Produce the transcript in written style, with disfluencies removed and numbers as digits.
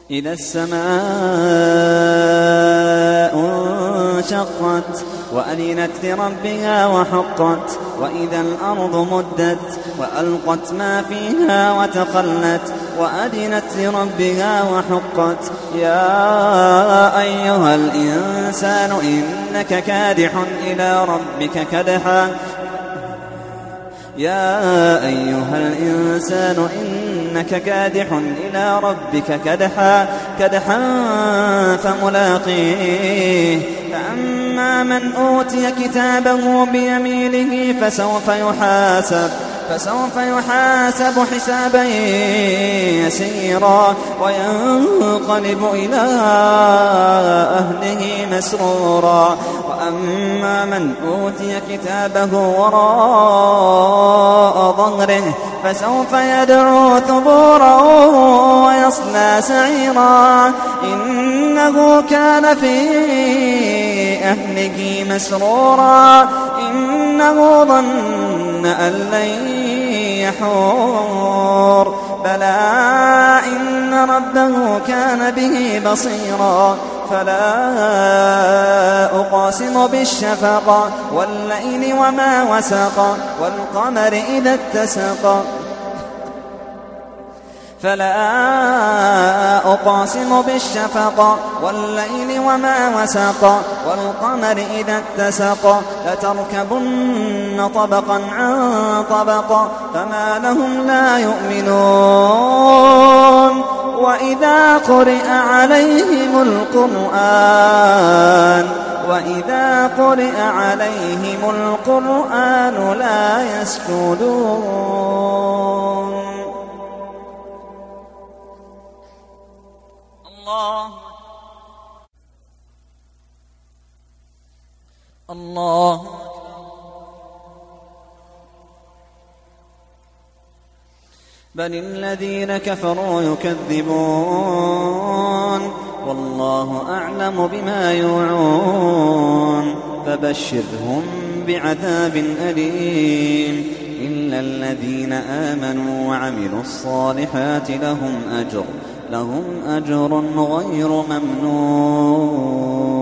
إذا السماء انشقت وأذنت لربها وحقت وإذا الأرض مدت وألقت ما فيها وتخلت وأذنت لربها وحقت يا أيها الإنسان إنك كادح إلى ربك كدحا يا أيها الإنسان إنك كادح إلى ربك كدحا فملاقيه فأما من أوتي كتابه بيمينه فسوف يحاسب حسابا يسيرا وينقلب إلى أهله مسرورا وأما من أوتي كتابه وراء ظهره فسوف يدعو ثبورا ويصلى سعيرا إنه كان في أهله مسرورا إنه ظن أن لن يحور بلى إن ربه كان به بصيرا فلا أقاسم بالشفق والليل وما وسق والقمر إذا اتسق فلا أقاسم بالشفق والليل وما وسق والقمر إذا اتسق لتركبن طبقا عن طبق فما لهم لا يؤمنون وإذا قرئ عليهم القرآن لا يسجدون. الله بل الذين كفروا يكذبون والله أعلم بما يوعون فبشرهم بعذاب أليم إلا الذين آمنوا وعملوا الصالحات لهم أجر غير ممنون.